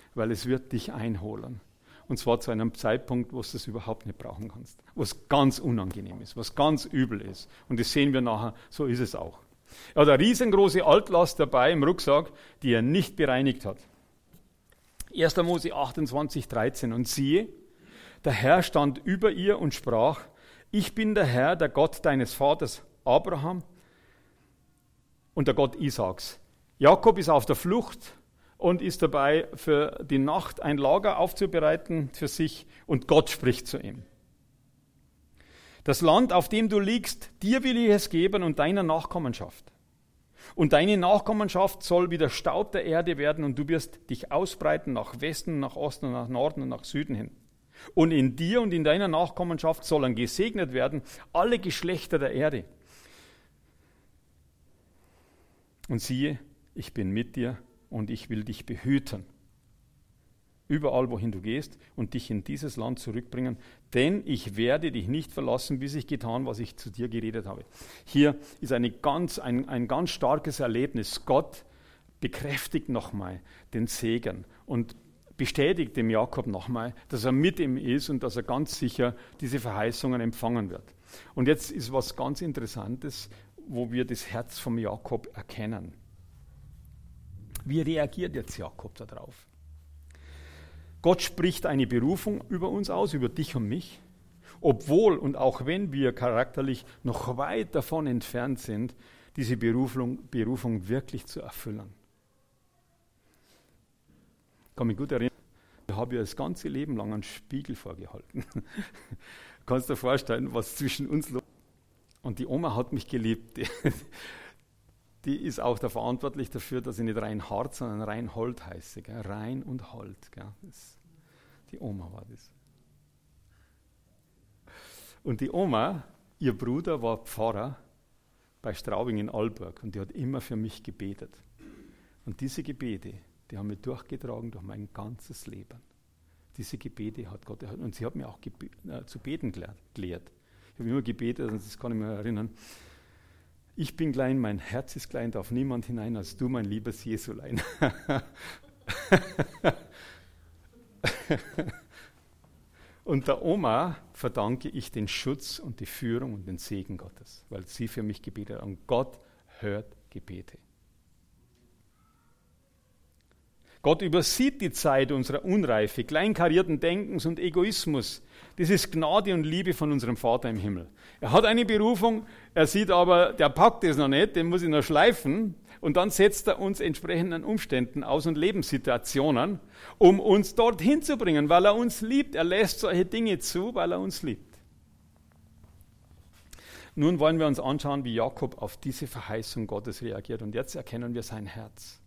weil es wird dich einholen. Und zwar zu einem Zeitpunkt, wo du das überhaupt nicht brauchen kannst. Was ganz unangenehm ist, was ganz übel ist. Und das sehen wir nachher, so ist es auch. Er hat eine riesengroße Altlast dabei im Rucksack, die er nicht bereinigt hat. erster Mose achtundzwanzig, dreizehn. Und siehe, der Herr stand über ihr und sprach, ich bin der Herr, der Gott deines Vaters Abraham und der Gott Isaaks. Jakob ist auf der Flucht und ist dabei, für die Nacht ein Lager aufzubereiten für sich, und Gott spricht zu ihm. Das Land, auf dem du liegst, dir will ich es geben und deiner Nachkommenschaft. Und deine Nachkommenschaft soll wie der Staub der Erde werden, und du wirst dich ausbreiten nach Westen, nach Osten, nach Norden und nach Süden hin. Und in dir und in deiner Nachkommenschaft sollen gesegnet werden alle Geschlechter der Erde. Und siehe, ich bin mit dir und ich will dich behüten, überall wohin du gehst, und dich in dieses Land zurückbringen, denn ich werde dich nicht verlassen, bis ich getan, was ich zu dir geredet habe. Hier ist eine ganz, ein, ein ganz starkes Erlebnis. Gott bekräftigt nochmal den Segen und bestätigt dem Jakob nochmal, dass er mit ihm ist und dass er ganz sicher diese Verheißungen empfangen wird. Und jetzt ist was ganz Interessantes, wo wir das Herz vom Jakob erkennen. Wie reagiert jetzt Jakob darauf? Gott spricht eine Berufung über uns aus, über dich und mich, obwohl und auch wenn wir charakterlich noch weit davon entfernt sind, diese Berufung, Berufung wirklich zu erfüllen. Ich kann mich gut erinnern, ich habe ja das ganze Leben lang einen Spiegel vorgehalten. Du kannst dir vorstellen, was zwischen uns los ist. Und die Oma hat mich geliebt. Die, die ist auch da verantwortlich dafür, dass ich nicht Reinhard, sondern Reinhold heiße. Gell? Rein und Hold. Gell? Das, die Oma war das. Und die Oma, ihr Bruder war Pfarrer bei Straubing in Alburg, und die hat immer für mich gebetet. Und diese Gebete, die haben mich durchgetragen durch mein ganzes Leben. Diese Gebete hat Gott erhört. Und sie hat mir auch gebe- äh, zu beten gelehrt. Ich habe immer gebetet, und das kann ich mir erinnern. Ich bin klein, mein Herz ist klein, darf niemand hinein als du, mein liebes Jesulein. Und der Oma verdanke ich den Schutz und die Führung und den Segen Gottes, weil sie für mich gebetet hat. Und Gott hört Gebete. Gott übersieht die Zeit unserer Unreife, kleinkarierten Denkens und Egoismus. Das ist Gnade und Liebe von unserem Vater im Himmel. Er hat eine Berufung, er sieht aber, der packt es noch nicht, den muss ich noch schleifen, und dann setzt er uns entsprechenden Umständen aus und Lebenssituationen, um uns dorthin zu bringen, weil er uns liebt. Er lässt solche Dinge zu, weil er uns liebt. Nun wollen wir uns anschauen, wie Jakob auf diese Verheißung Gottes reagiert, und jetzt erkennen wir sein Herz.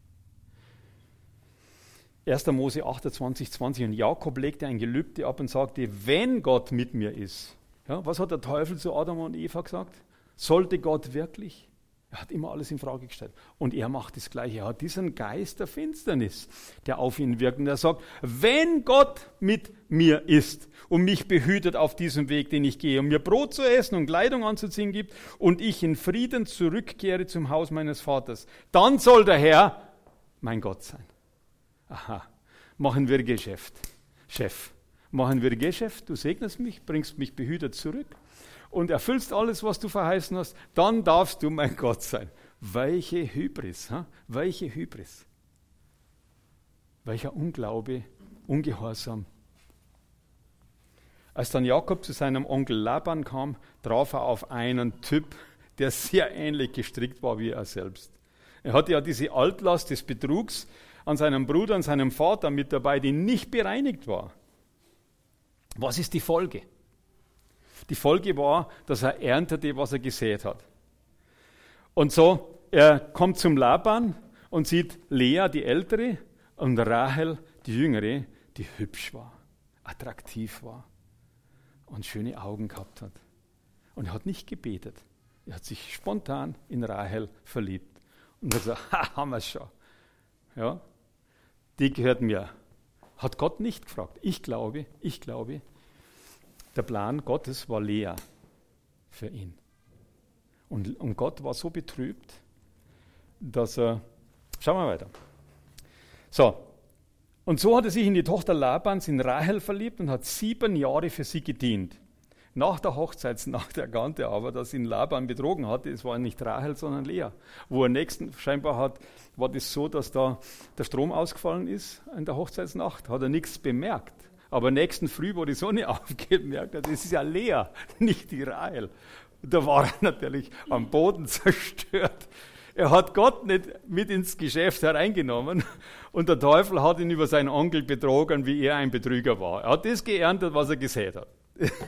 erster Mose achtundzwanzig, zwanzig. Und Jakob legte ein Gelübde ab und sagte, wenn Gott mit mir ist. Ja, was hat der Teufel zu Adam und Eva gesagt? Sollte Gott wirklich? Er hat immer alles in Frage gestellt. Und er macht das Gleiche. Er hat diesen Geist der Finsternis, der auf ihn wirkt. Und er sagt, wenn Gott mit mir ist und mich behütet auf diesem Weg, den ich gehe, und mir Brot zu essen und Kleidung anzuziehen gibt, und ich in Frieden zurückkehre zum Haus meines Vaters, dann soll der Herr mein Gott sein. Aha, machen wir Geschäft. Chef, machen wir Geschäft, du segnest mich, bringst mich behütet zurück und erfüllst alles, was du verheißen hast, dann darfst du mein Gott sein. Welche Hybris, ha? Welche Hybris. Welcher Unglaube, Ungehorsam. Als dann Jakob zu seinem Onkel Laban kam, traf er auf einen Typ, der sehr ähnlich gestrickt war wie er selbst. Er hatte ja diese Altlast des Betrugs an seinem Bruder und seinem Vater mit dabei, die nicht bereinigt war. Was ist die Folge? Die Folge war, dass er erntete, was er gesät hat. Und so, er kommt zum Laban und sieht Lea, die Ältere, und Rahel, die Jüngere, die hübsch war, attraktiv war und schöne Augen gehabt hat. Und er hat nicht gebetet. Er hat sich spontan in Rahel verliebt. Und er hat gesagt, ha, haben wir es schon. Ja, die gehört mir. Hat Gott nicht gefragt. Ich glaube, ich glaube, der Plan Gottes war Lea für ihn. Und, und Gott war so betrübt, dass er, schauen wir weiter. So, Und so hat er sich in die Tochter Labans, in Rahel, verliebt und hat sieben Jahre für sie gedient. Nach der Hochzeitsnacht erkannte er aber, dass ihn Laban betrogen hatte. Es war nicht Rahel, sondern Lea. Wo er nächsten, scheinbar hat, war das so, dass da der Strom ausgefallen ist in der Hochzeitsnacht. Hat er nichts bemerkt. Aber nächsten Früh, wo die Sonne aufgeht, merkt er, das ist ja Lea, nicht die Rahel. Und da war er natürlich am Boden zerstört. Er hat Gott nicht mit ins Geschäft hereingenommen und der Teufel hat ihn über seinen Onkel betrogen, wie er ein Betrüger war. Er hat das geerntet, was er gesät hat.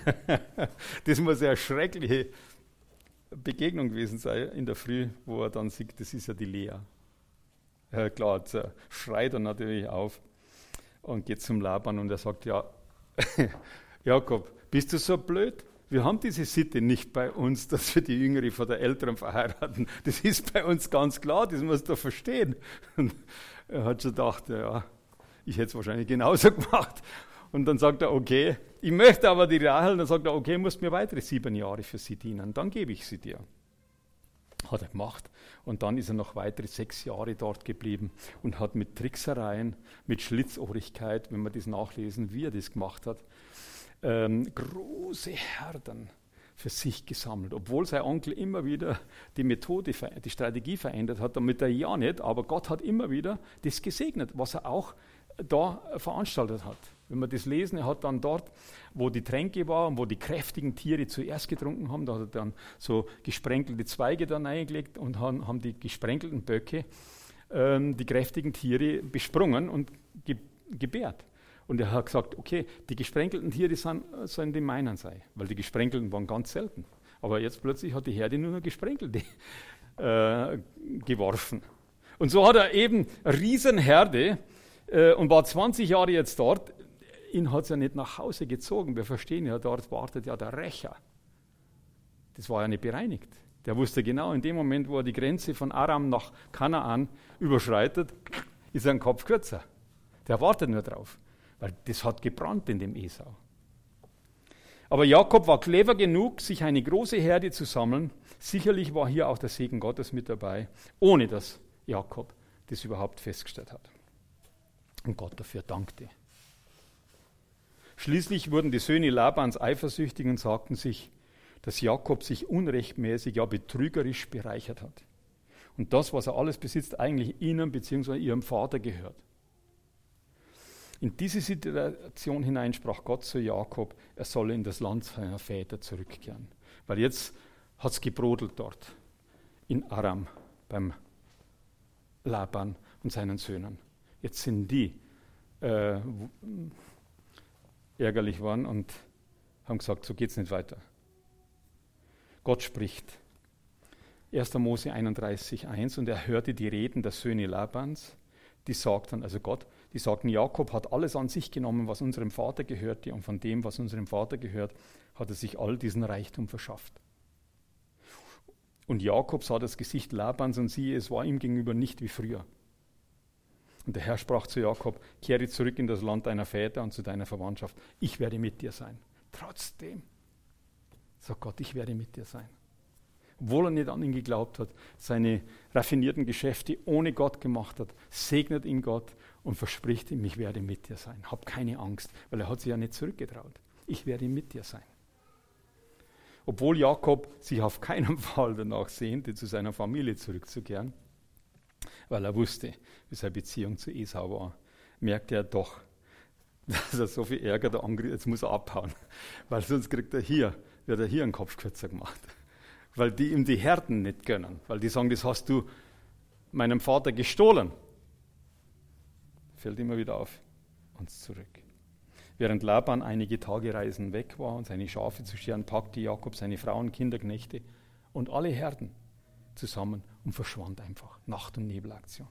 Das muss eine schreckliche Begegnung gewesen sein in der Früh, wo er dann sieht, das ist ja die Lea. Ja, klar, jetzt schreit er natürlich auf und geht zum Laban und er sagt, ja, Jakob, bist du so blöd? Wir haben diese Sitte nicht bei uns, dass wir die Jüngere von der Älteren verheiraten. Das ist bei uns ganz klar, das musst du verstehen. Und er hat schon gedacht, ja, ich hätte es wahrscheinlich genauso gemacht. Und dann sagt er, okay, ich möchte aber die Rahel. Dann sagt er, okay, du musst mir weitere sieben Jahre für sie dienen, dann gebe ich sie dir. Hat er gemacht. Und dann ist er noch weitere sechs Jahre dort geblieben und hat mit Tricksereien, mit Schlitzohrigkeit, wenn wir das nachlesen, wie er das gemacht hat, ähm, große Herden für sich gesammelt. Obwohl sein Onkel immer wieder die Methode, die Strategie verändert hat, damit er ja nicht, aber Gott hat immer wieder das gesegnet, was er auch da veranstaltet hat. Wenn wir das lesen, er hat dann dort, wo die Tränke waren, wo die kräftigen Tiere zuerst getrunken haben, da hat er dann so gesprenkelte Zweige dann eingelegt und haben, haben die gesprenkelten Böcke ähm, die kräftigen Tiere besprungen und ge, gebärt. Und er hat gesagt, okay, die gesprenkelten Tiere sind, sollen die meinen sein, weil die gesprenkelten waren ganz selten. Aber jetzt plötzlich hat die Herde nur noch gesprenkelte äh, geworfen. Und so hat er eben eine Riesenherde äh, und war zwanzig Jahre jetzt dort. Ihn hat es ja nicht nach Hause gezogen. Wir verstehen ja, dort wartet ja der Rächer. Das war ja nicht bereinigt. Der wusste genau, in dem Moment, wo er die Grenze von Aram nach Kanaan überschreitet, ist er ein Kopf kürzer. Der wartet nur drauf, weil das hat gebrannt in dem Esau. Aber Jakob war clever genug, sich eine große Herde zu sammeln. Sicherlich war hier auch der Segen Gottes mit dabei, ohne dass Jakob das überhaupt festgestellt hat. Und Gott dafür dankte. Schließlich wurden die Söhne Labans eifersüchtig und sagten sich, dass Jakob sich unrechtmäßig, ja betrügerisch bereichert hat. Und das, was er alles besitzt, eigentlich ihnen bzw. ihrem Vater gehört. In diese Situation hinein sprach Gott zu Jakob, er solle in das Land seiner Väter zurückkehren. Weil jetzt hat es gebrodelt dort, in Aram, beim Laban und seinen Söhnen. Jetzt sind die äh, ärgerlich waren und haben gesagt, so geht es nicht weiter. Gott spricht. erster Mose einunddreißig, eins, und er hörte die Reden der Söhne Labans, die sagten, also Gott, die sagten, Jakob hat alles an sich genommen, was unserem Vater gehörte, und von dem, was unserem Vater gehört, hat er sich all diesen Reichtum verschafft. Und Jakob sah das Gesicht Labans und siehe, es war ihm gegenüber nicht wie früher. Und der Herr sprach zu Jakob, kehre zurück in das Land deiner Väter und zu deiner Verwandtschaft. Ich werde mit dir sein. Trotzdem sagt Gott, ich werde mit dir sein. Obwohl er nicht an ihn geglaubt hat, seine raffinierten Geschäfte ohne Gott gemacht hat, segnet ihn Gott und verspricht ihm, ich werde mit dir sein. Hab keine Angst, weil er hat sich ja nicht zurückgetraut. Ich werde mit dir sein. Obwohl Jakob sich auf keinen Fall danach sehnte, zu seiner Familie zurückzukehren, weil er wusste, wie seine Beziehung zu Esau war, merkte er doch, dass er so viel Ärger da angriff, jetzt muss er abhauen, weil sonst kriegt er hier, wird er hier einen Kopf kürzer gemacht. Weil die ihm die Herden nicht gönnen, weil die sagen, das hast du meinem Vater gestohlen. Fällt immer wieder auf uns zurück. Während Laban einige Tagereisen weg war und seine Schafe zu scheren, packte Jakob seine Frauen, Kinder, Knechte und alle Herden zusammen und verschwand einfach. Nacht- und Nebelaktion.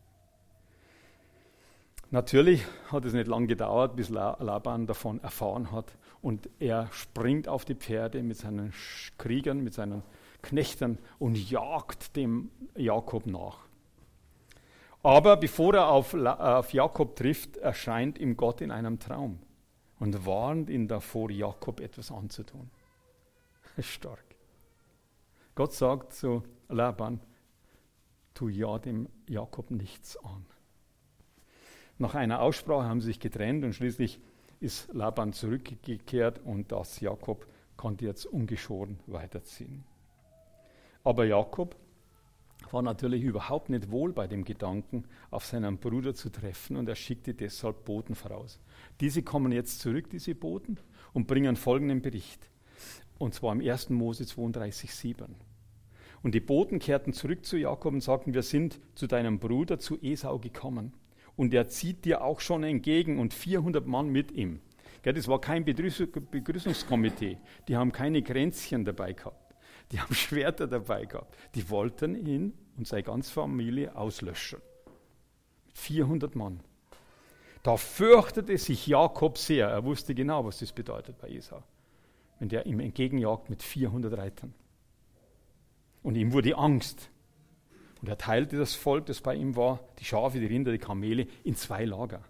Natürlich hat es nicht lange gedauert, bis Laban davon erfahren hat und er springt auf die Pferde mit seinen Kriegern, mit seinen Knechtern und jagt dem Jakob nach. Aber bevor er auf, auf Jakob trifft, erscheint ihm Gott in einem Traum und warnt ihn davor, Jakob etwas anzutun. Stark. Gott sagt zu Laban, tu ja dem Jakob nichts an. Nach einer Aussprache haben sie sich getrennt und schließlich ist Laban zurückgekehrt und das Jakob konnte jetzt ungeschoren weiterziehen. Aber Jakob war natürlich überhaupt nicht wohl bei dem Gedanken, auf seinen Bruder zu treffen, und er schickte deshalb Boten voraus. Diese kommen jetzt zurück, diese Boten, und bringen folgenden Bericht. Und zwar im ersten Mose zweiunddreißig, sieben. Und die Boten kehrten zurück zu Jakob und sagten, wir sind zu deinem Bruder, zu Esau gekommen. Und er zieht dir auch schon entgegen und vierhundert Mann mit ihm. Gell, das war kein Begrüßungskomitee. Die haben keine Kränzchen dabei gehabt. Die haben Schwerter dabei gehabt. Die wollten ihn und seine ganze Familie auslöschen. Mit vierhundert Mann. Da fürchtete sich Jakob sehr. Er wusste genau, was das bedeutet bei Esau. Wenn der ihm entgegenjagt mit vierhundert Reitern. Und ihm wurde Angst. Und er teilte das Volk, das bei ihm war, die Schafe, die Rinder, die Kamele, in zwei Lager.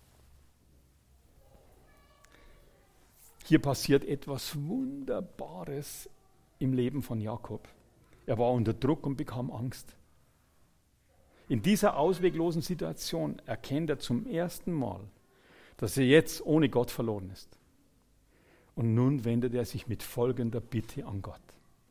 Hier passiert etwas Wunderbares im Leben von Jakob. Er war unter Druck und bekam Angst. In dieser ausweglosen Situation erkennt er zum ersten Mal, dass er jetzt ohne Gott verloren ist. Und nun wendet er sich mit folgender Bitte an Gott.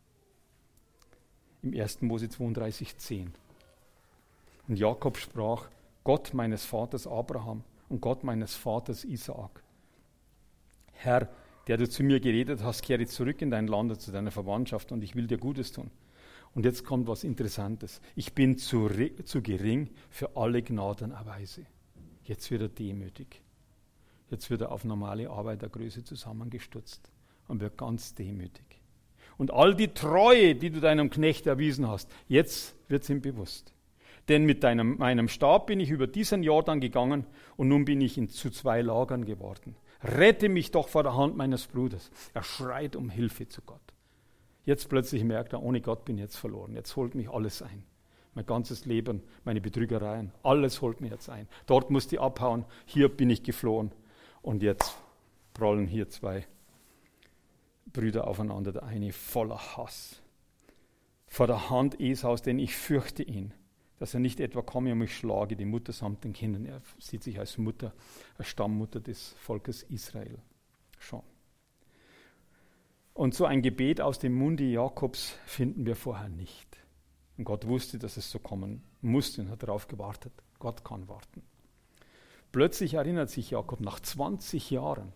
Im ersten Mose zweiunddreißig, zehn. Und Jakob sprach, Gott meines Vaters Abraham und Gott meines Vaters Isaak. Herr, der du zu mir geredet hast, kehre zurück in dein Land und zu deiner Verwandtschaft, und ich will dir Gutes tun. Und jetzt kommt was Interessantes. Ich bin zu, zu gering für alle Gnadenerweise. Jetzt wird er demütig. Jetzt wird er auf normale Arbeitergröße zusammengestutzt und wird ganz demütig. Und all die Treue, die du deinem Knecht erwiesen hast, jetzt wird es ihm bewusst. Denn mit deinem, meinem Stab bin ich über diesen Jordan gegangen und nun bin ich in, zu zwei Lagern geworden. Rette mich doch vor der Hand meines Bruders. Er schreit um Hilfe zu Gott. Jetzt plötzlich merkt er, ohne Gott bin ich jetzt verloren. Jetzt holt mich alles ein. Mein ganzes Leben, meine Betrügereien, alles holt mich jetzt ein. Dort musste ich abhauen, hier bin ich geflohen. Und jetzt prallen hier zwei Brüder aufeinander, der eine voller Hass. Vor der Hand Esaus, denn ich fürchte ihn, dass er nicht etwa komme und mich schlage, die Mutter samt den Kindern. Er sieht sich als Mutter, als Stammmutter des Volkes Israel schon. Und so ein Gebet aus dem Munde Jakobs finden wir vorher nicht. Und Gott wusste, dass es so kommen musste und hat darauf gewartet. Gott kann warten. Plötzlich erinnert sich Jakob nach zwanzig Jahren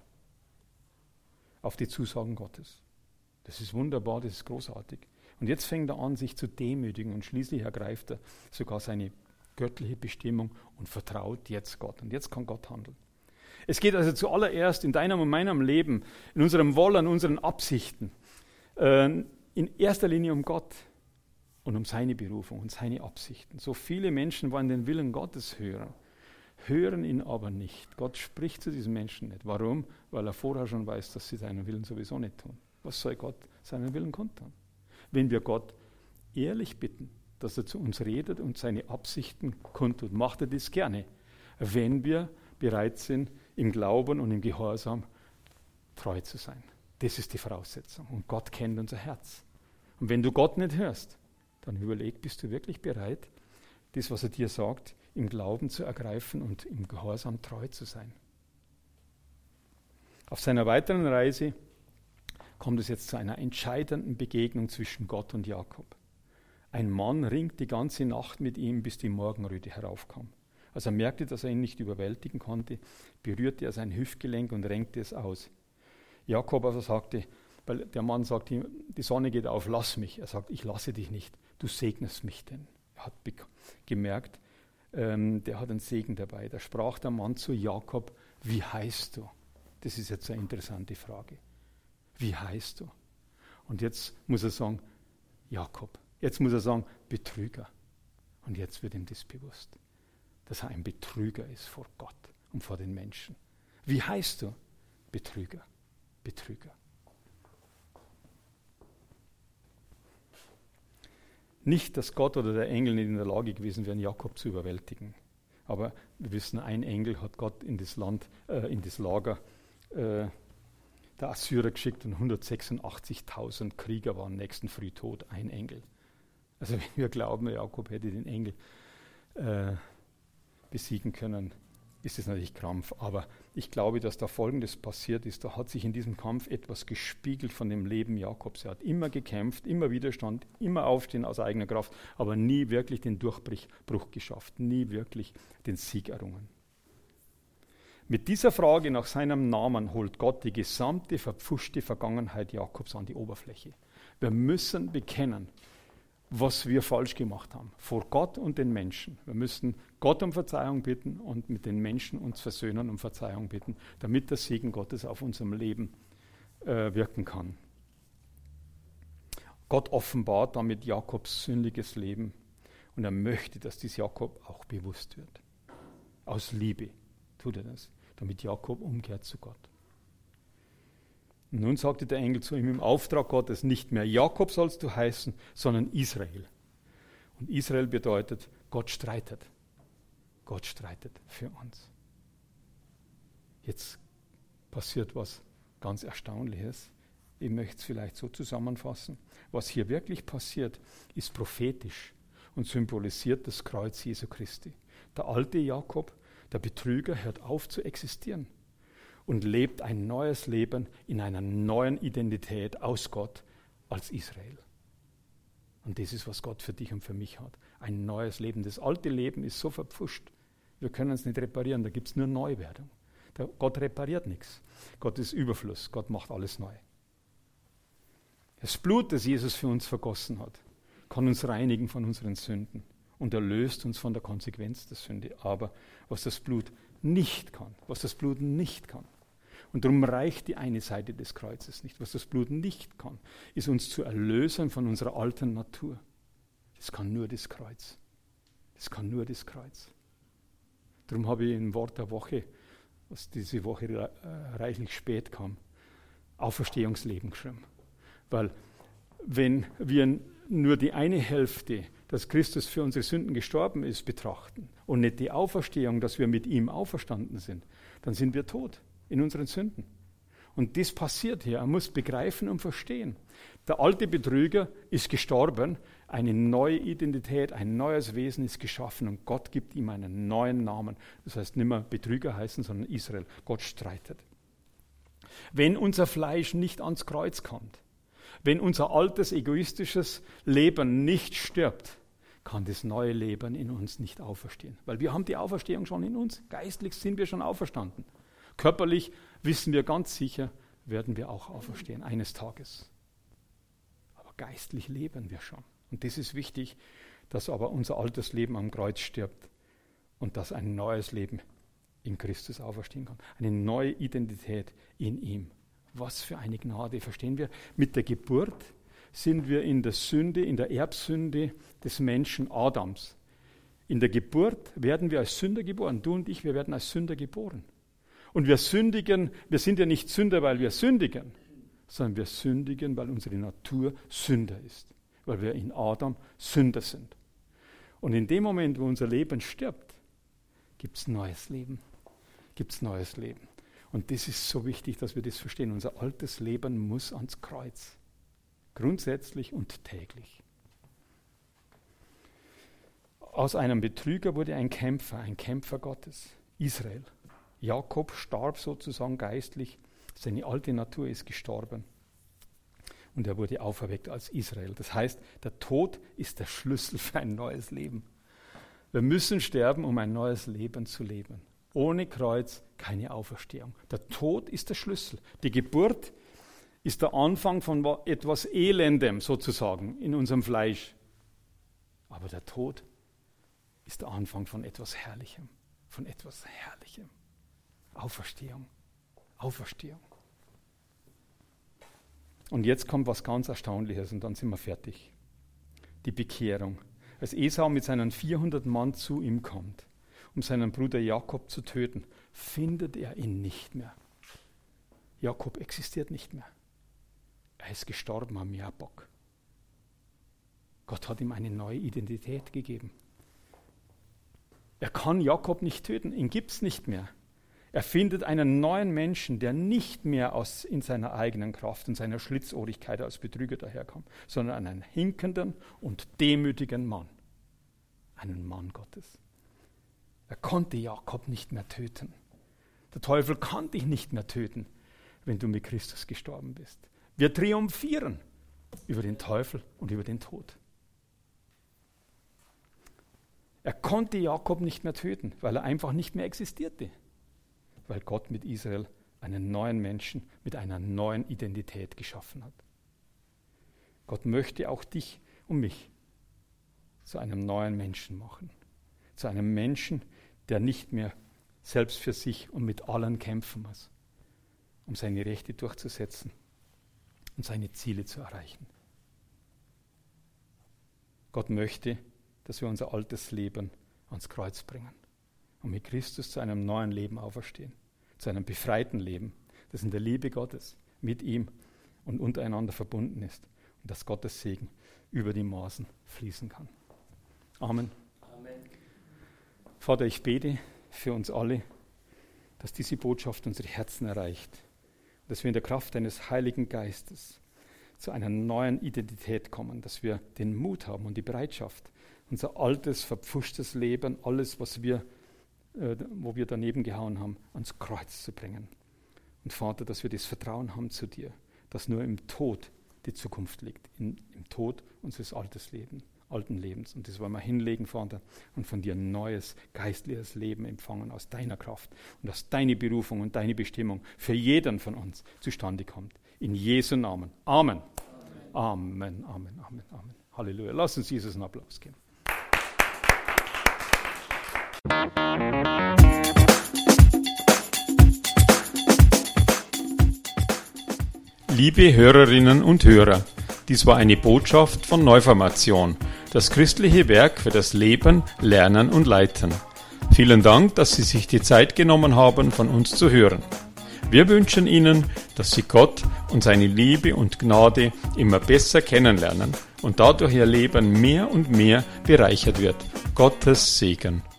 auf die Zusagen Gottes. Das ist wunderbar, das ist großartig. Und jetzt fängt er an, sich zu demütigen, und schließlich ergreift er sogar seine göttliche Bestimmung und vertraut jetzt Gott. Und jetzt kann Gott handeln. Es geht also zuallererst in deinem und meinem Leben, in unserem Wollen, unseren Absichten, äh, in erster Linie um Gott und um seine Berufung und seine Absichten. So viele Menschen wollen den Willen Gottes hören, hören ihn aber nicht. Gott spricht zu diesen Menschen nicht. Warum? Weil er vorher schon weiß, dass sie seinen Willen sowieso nicht tun. Was soll Gott seinen Willen kundtun? Wenn wir Gott ehrlich bitten, dass er zu uns redet und seine Absichten kundtut, macht er das gerne, wenn wir bereit sind, im Glauben und im Gehorsam treu zu sein. Das ist die Voraussetzung. Und Gott kennt unser Herz. Und wenn du Gott nicht hörst, dann überleg, bist du wirklich bereit, das, was er dir sagt, im Glauben zu ergreifen und im Gehorsam treu zu sein. Auf seiner weiteren Reise kommt es jetzt zu einer entscheidenden Begegnung zwischen Gott und Jakob. Ein Mann ringt die ganze Nacht mit ihm, bis die Morgenröte heraufkam. Als er merkte, dass er ihn nicht überwältigen konnte, berührte er sein Hüftgelenk und renkte es aus. Jakob also sagte, weil der Mann sagt ihm, die Sonne geht auf, lass mich. Er sagt, ich lasse dich nicht, du segnest mich denn. Er hat gemerkt, ähm, der hat einen Segen dabei. Da sprach der Mann zu Jakob, wie heißt du? Das ist jetzt eine interessante Frage. Wie heißt du? Und jetzt muss er sagen, Jakob. Jetzt muss er sagen, Betrüger. Und jetzt wird ihm das bewusst, dass er ein Betrüger ist vor Gott und vor den Menschen. Wie heißt du? Betrüger. Betrüger. Nicht, dass Gott oder der Engel nicht in der Lage gewesen wären, Jakob zu überwältigen. Aber wir wissen, ein Engel hat Gott in das Land, äh, in das Lager äh, der Assyrer geschickt und hundertsechsundachtzigtausend Krieger waren nächsten Früh tot. Ein Engel. Also wenn wir glauben, Jakob hätte den Engel äh, besiegen können, ist es natürlich Krampf. Aber ich glaube, dass da Folgendes passiert ist. Da hat sich in diesem Kampf etwas gespiegelt von dem Leben Jakobs. Er hat immer gekämpft, immer Widerstand, immer Aufstehen aus eigener Kraft, aber nie wirklich den Durchbruch geschafft, nie wirklich den Sieg errungen. Mit dieser Frage nach seinem Namen holt Gott die gesamte verpfuschte Vergangenheit Jakobs an die Oberfläche. Wir müssen bekennen, was wir falsch gemacht haben, vor Gott und den Menschen. Wir müssen Gott um Verzeihung bitten und mit den Menschen uns versöhnen, um Verzeihung bitten, damit der Segen Gottes auf unserem Leben äh, wirken kann. Gott offenbart damit Jakobs sündiges Leben und er möchte, dass dies Jakob auch bewusst wird. Aus Liebe tut er das, damit Jakob umkehrt zu Gott. Und nun sagte der Engel zu ihm im Auftrag Gottes, nicht mehr Jakob sollst du heißen, sondern Israel. Und Israel bedeutet, Gott streitet. Gott streitet für uns. Jetzt passiert was ganz Erstaunliches. Ich möchte es vielleicht so zusammenfassen. Was hier wirklich passiert, ist prophetisch und symbolisiert das Kreuz Jesu Christi. Der alte Jakob, der Betrüger, hört auf zu existieren und lebt ein neues Leben in einer neuen Identität aus Gott als Israel. Und das ist, was Gott für dich und für mich hat. Ein neues Leben. Das alte Leben ist so verpfuscht. Wir können es nicht reparieren, da gibt es nur Neuwerdung. Der Gott repariert nichts. Gott ist Überfluss. Gott macht alles neu. Das Blut, das Jesus für uns vergossen hat, kann uns reinigen von unseren Sünden und erlöst uns von der Konsequenz der Sünde. Aber was das Blut nicht kann, was das Blut nicht kann, und darum reicht die eine Seite des Kreuzes nicht. Was das Blut nicht kann, ist uns zu erlösen von unserer alten Natur. Das kann nur das Kreuz. Das kann nur das Kreuz. Darum habe ich im Wort der Woche, was diese Woche reichlich spät kam, Auferstehungsleben geschrieben. Weil wenn wir nur die eine Hälfte, dass Christus für unsere Sünden gestorben ist, betrachten und nicht die Auferstehung, dass wir mit ihm auferstanden sind, dann sind wir tot in unseren Sünden. Und das passiert hier. Er muss begreifen und verstehen. Der alte Betrüger ist gestorben, eine neue Identität, ein neues Wesen ist geschaffen und Gott gibt ihm einen neuen Namen. Das heißt nicht mehr Betrüger heißen, sondern Israel. Gott streitet. Wenn unser Fleisch nicht ans Kreuz kommt, wenn unser altes egoistisches Leben nicht stirbt, kann das neue Leben in uns nicht auferstehen. Weil wir haben die Auferstehung schon in uns. Geistlich sind wir schon auferstanden. Körperlich wissen wir ganz sicher, werden wir auch auferstehen eines Tages. Aber geistlich leben wir schon. Und das ist wichtig, dass aber unser altes Leben am Kreuz stirbt und dass ein neues Leben in Christus auferstehen kann. Eine neue Identität in ihm. Was für eine Gnade, verstehen wir? Mit der Geburt sind wir in der Sünde, in der Erbsünde des Menschen Adams. In der Geburt werden wir als Sünder geboren. Du und ich, wir werden als Sünder geboren. Und wir sündigen, wir sind ja nicht Sünder, weil wir sündigen, sondern wir sündigen, weil unsere Natur Sünder ist. Weil wir in Adam Sünder sind. Und in dem Moment, wo unser Leben stirbt, gibt es neues Leben. Gibt es neues Leben. Und das ist so wichtig, dass wir das verstehen. Unser altes Leben muss ans Kreuz. Grundsätzlich und täglich. Aus einem Betrüger wurde ein Kämpfer, ein Kämpfer Gottes. Israel. Jakob starb sozusagen geistlich. Seine alte Natur ist gestorben. Und er wurde auferweckt als Israel. Das heißt, der Tod ist der Schlüssel für ein neues Leben. Wir müssen sterben, um ein neues Leben zu leben. Ohne Kreuz keine Auferstehung. Der Tod ist der Schlüssel. Die Geburt ist der Anfang von etwas Elendem sozusagen in unserem Fleisch. Aber der Tod ist der Anfang von etwas Herrlichem. Von etwas Herrlichem. Auferstehung. Auferstehung. Und jetzt kommt was ganz Erstaunliches und dann sind wir fertig. Die Bekehrung. Als Esau mit seinen vierhundert Mann zu ihm kommt, um seinen Bruder Jakob zu töten, findet er ihn nicht mehr. Jakob existiert nicht mehr. Er ist gestorben am Jabok. Gott hat ihm eine neue Identität gegeben. Er kann Jakob nicht töten, ihn gibt es nicht mehr. Er findet einen neuen Menschen, der nicht mehr aus, in seiner eigenen Kraft und seiner Schlitzohrigkeit als Betrüger daherkommt, sondern einen hinkenden und demütigen Mann. Einen Mann Gottes. Er konnte Jakob nicht mehr töten. Der Teufel kann dich nicht mehr töten, wenn du mit Christus gestorben bist. Wir triumphieren über den Teufel und über den Tod. Er konnte Jakob nicht mehr töten, weil er einfach nicht mehr existierte. Weil Gott mit Israel einen neuen Menschen mit einer neuen Identität geschaffen hat. Gott möchte auch dich und mich zu einem neuen Menschen machen. Zu einem Menschen, der nicht mehr selbst für sich und mit allen kämpfen muss, um seine Rechte durchzusetzen und seine Ziele zu erreichen. Gott möchte, dass wir unser altes Leben ans Kreuz bringen und mit Christus zu einem neuen Leben auferstehen, zu einem befreiten Leben, das in der Liebe Gottes mit ihm und untereinander verbunden ist und dass Gottes Segen über die Maßen fließen kann. Amen. Amen. Vater, ich bete für uns alle, dass diese Botschaft unsere Herzen erreicht, dass wir in der Kraft deines Heiligen Geistes zu einer neuen Identität kommen, dass wir den Mut haben und die Bereitschaft, unser altes, verpfuschtes Leben, alles, was wir, äh, wo wir daneben gehauen haben, ans Kreuz zu bringen. Und Vater, dass wir das Vertrauen haben zu dir, dass nur im Tod die Zukunft liegt, in, im Tod unseres altes Leben, alten Lebens. Und das wollen wir hinlegen, Vater, und von dir ein neues, geistliches Leben empfangen aus deiner Kraft und dass deine Berufung und deine Bestimmung für jeden von uns zustande kommt. In Jesu Namen. Amen. Amen, Amen, Amen, Amen. Amen. Halleluja. Lass uns Jesus einen Applaus geben. Liebe Hörerinnen und Hörer, dies war eine Botschaft von Neuformation, das christliche Werk für das Leben, Lernen und Leiten. Vielen Dank, dass Sie sich die Zeit genommen haben, von uns zu hören. Wir wünschen Ihnen, dass Sie Gott und seine Liebe und Gnade immer besser kennenlernen und dadurch Ihr Leben mehr und mehr bereichert wird. Gottes Segen.